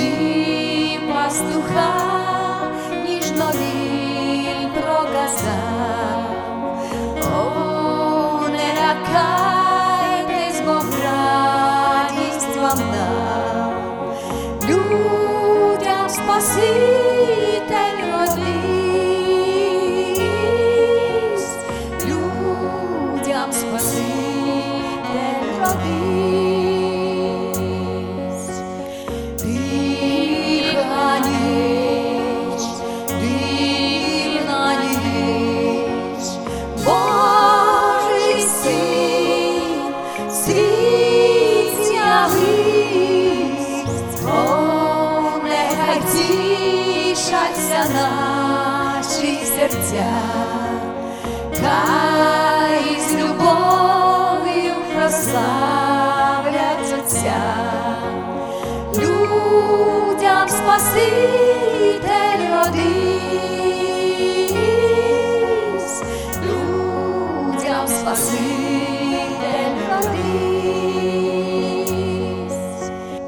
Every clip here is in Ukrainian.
і пастуха ніжно він проказав: о, не лякайтесь, Бог радість вам дав, людям Спаситель родився, людям Спаситель родився. Тиха ніч, дивна ніч, Божий Син світ з'явився. О, нехай тішаться наші серця, хай з любов'ю прославлять Отця. Людям Спаситель родився, людям Спаситель родився.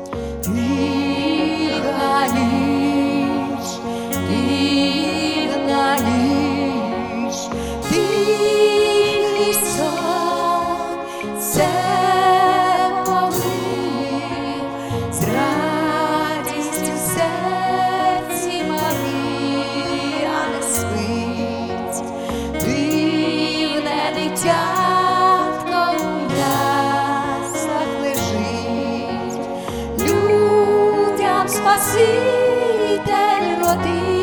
Тиха ніч, дивна ніч, тихий сон, це повний, з радістю в серці Марія не спить. Дивне дитятко у яслах лежить, людям Спаситель родився.